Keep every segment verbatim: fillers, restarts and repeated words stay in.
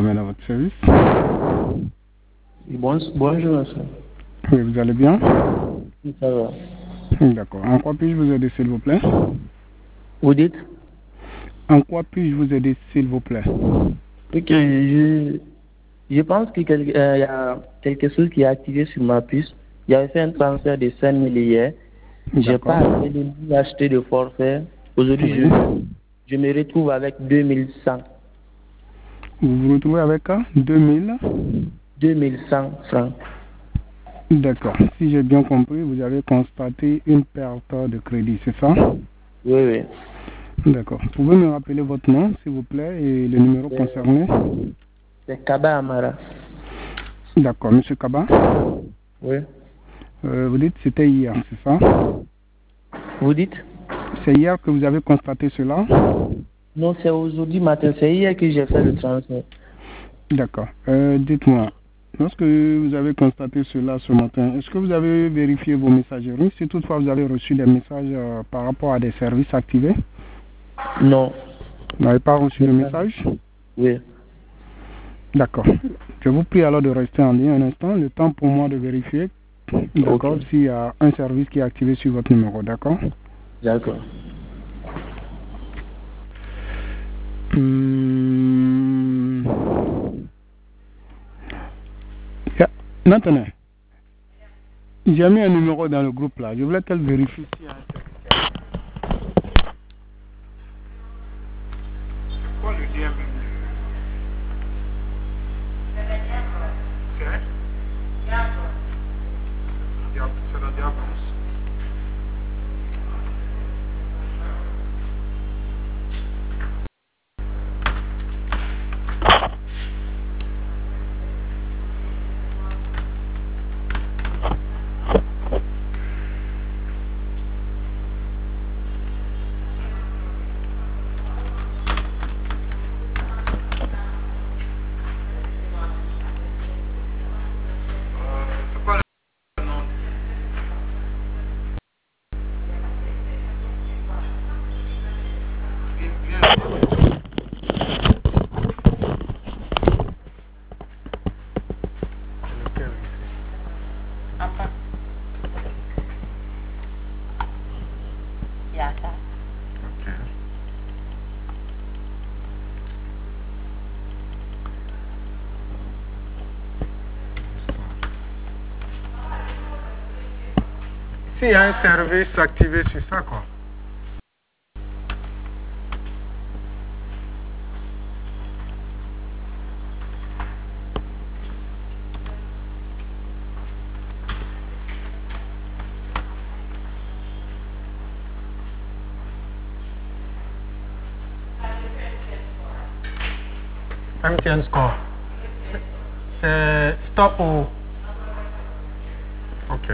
amène à votre service. Bon, bonjour, monsieur. Oui, vous allez bien? Oui, ça va. D'accord. En quoi puis-je vous aider, s'il vous plaît? Vous dites? En quoi puis-je vous aider, s'il vous plaît? Ok, je, je pense qu'il euh, y a quelque chose qui est activé sur ma puce. J'avais fait un transfert de cinq mille hier. J'ai pas assez de ni acheté de forfait. Aujourd'hui, Oui. je, je me retrouve avec deux mille cent. Vous vous retrouvez avec hein, deux mille? deux mille cent francs. D'accord. Si j'ai bien compris, vous avez constaté une perte de crédit, c'est ça? Oui, oui. D'accord. Vous pouvez me rappeler votre nom, s'il vous plaît, et le numéro concerné? C'est Kaba Amara. D'accord. Monsieur Kaba? Oui. Euh, vous dites que c'était hier, c'est ça? Vous dites? C'est hier que vous avez constaté cela? Non, c'est aujourd'hui matin. C'est hier que j'ai fait le transfert. D'accord. Euh, dites-moi, lorsque vous avez constaté cela ce matin, est-ce que vous avez vérifié vos messageries? Si toutefois vous avez reçu des messages euh, par rapport à des services activés? Non. Vous n'avez pas reçu de message? Oui. D'accord. Je vous prie alors de rester en ligne un instant, le temps pour moi de vérifier, d'accord, Okay. s'il y a un service qui est activé sur votre numéro, d'accord? D'accord. Hum... Yeah. Maintenant, j'ai mis un numéro dans le groupe là, je voulais qu'elle vérifie s'il y a un service. C'est quoi le lien même de... C'est C'est la diagonale. S'il y a un service activé sur ça, quoi. M T N Score. C'est stop ou... Ok.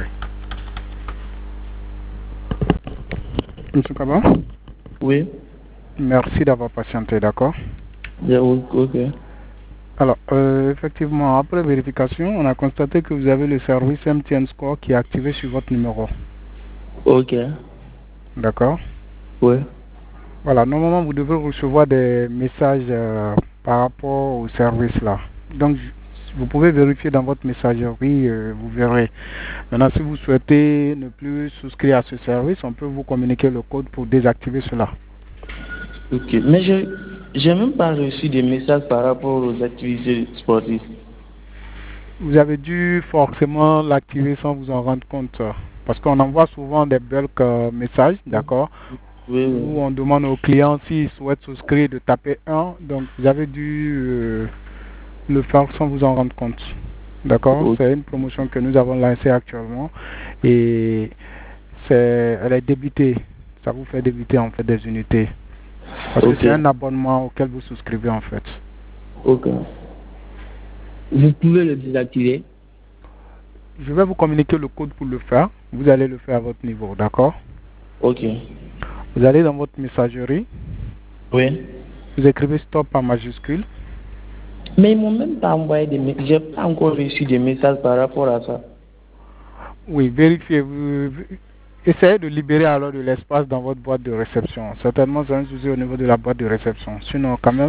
Monsieur Kaba? Oui. Merci d'avoir patienté, d'accord? Yeah, ok. Alors, euh, effectivement, après vérification, on a constaté que vous avez le service M T N Score qui est activé sur votre numéro. Ok. D'accord? Oui. Voilà, normalement, vous devez recevoir des messages euh, par rapport au service là. Donc, vous pouvez vérifier dans votre messagerie, euh, vous verrez. Maintenant, si vous souhaitez ne plus souscrire à ce service, on peut vous communiquer le code pour désactiver cela. Ok. Mais je n'ai même pas reçu de messages par rapport aux activités sportives. Vous avez dû forcément l'activer sans vous en rendre compte. Parce qu'on envoie souvent des bulk euh, messages, d'accord? Oui, oui. Où on demande aux clients s'ils souhaitent souscrire de taper un. Donc, vous avez dû euh, le faire sans vous en rendre compte. D'accord? Okay. C'est une promotion que nous avons lancée actuellement. Et c'est, elle est débitée. Ça vous fait débiter en fait des unités. Parce Okay. que c'est un abonnement auquel vous souscrivez en fait. Ok. Vous pouvez le désactiver? Je vais vous communiquer le code pour le faire. Vous allez le faire à votre niveau, d'accord? Ok. Vous allez dans votre messagerie. Oui. Vous écrivez stop en majuscule. Mais ils m'ont même pas envoyé des messages. J'ai pas encore reçu des messages par rapport à ça. Oui, vérifiez. Vous, essayez de libérer alors de l'espace dans votre boîte de réception. Certainement, c'est un souci au niveau de la boîte de réception. Sinon, quand même,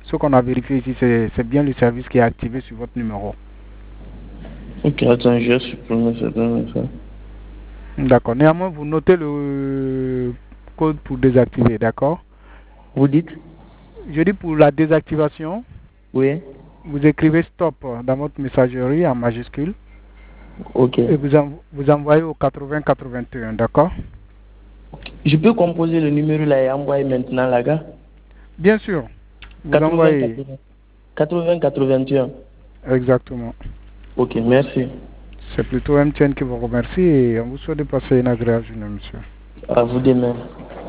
Ce qu'on a vérifié ici, c'est bien le service qui est activé sur votre numéro. Ok, attends, je vais supprimer ce message. D'accord. Néanmoins, vous notez le code pour désactiver, d'accord? Vous dites? Je dis pour la désactivation. Oui. Vous écrivez stop dans votre messagerie en majuscule. Ok. Et vous, en, vous envoyez au quatre-vingts quatre-vingt-un, d'accord? Je peux composer le numéro là et envoyer maintenant là, gars? Bien sûr. Vous quatre-vingts envoyez. quatre-vingts quatre-vingt-un. Exactement. Ok, merci. C'est plutôt M T N qui vous remercie et on vous souhaite de passer une agréable journée, monsieur. À vous de même.